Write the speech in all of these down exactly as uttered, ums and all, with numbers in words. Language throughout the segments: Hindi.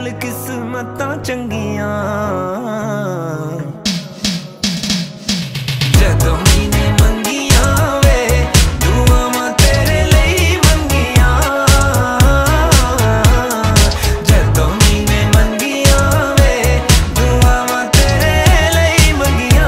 नाल किस्मतां चंगियां जदों मैने मंगियां वे दुआवां तेरे लई मंगियां जदों मैने मंगियां वे दुआवां तेरे लई मंगियां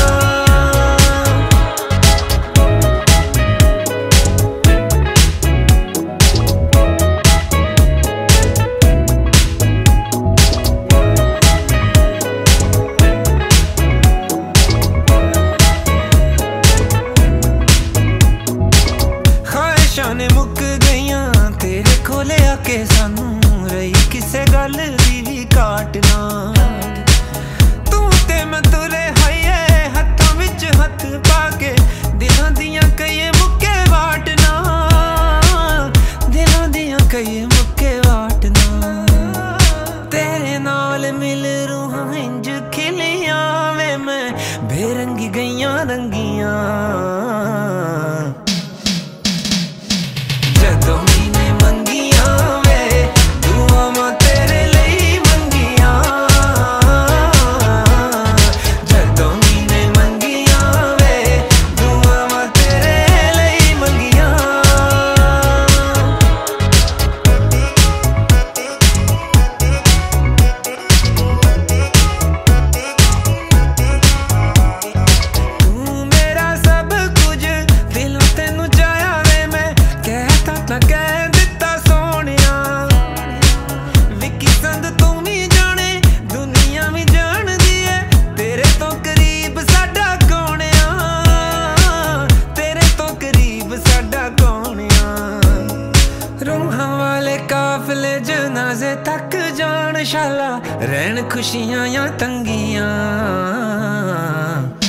ने मुक गईयां तेरे कोले आके सानू रही किसे गल दी भी काटना तू ते मैं तुरे हाइए हत्थां विच हत्थ पाके दिलां दियां कई मुक्के वाटना दिलां दियां कई मुक्के वाटना तेरे नाल मिल रूहां इंज खिलियां वे मैं बेरंगी गईयां रंगियां जदों मैने मंगियां वे दुआवां तेरे लई मंगियां जदों मैने मंगियां वे दुआवां तेरे लई मंगियां तू मेरा सब कुछ दिलों तेनू चाहया वे मैं कहता कह दिता सोनिया विकी संद तू भी जाने दुनिया भी जान दी है तेरे तो करीब साडा कौन आ तेरे तो करीब साडा कौन आ रूहां वाले काफिले जनाजे तक जान शाला रहन खुशियां या तंगियां।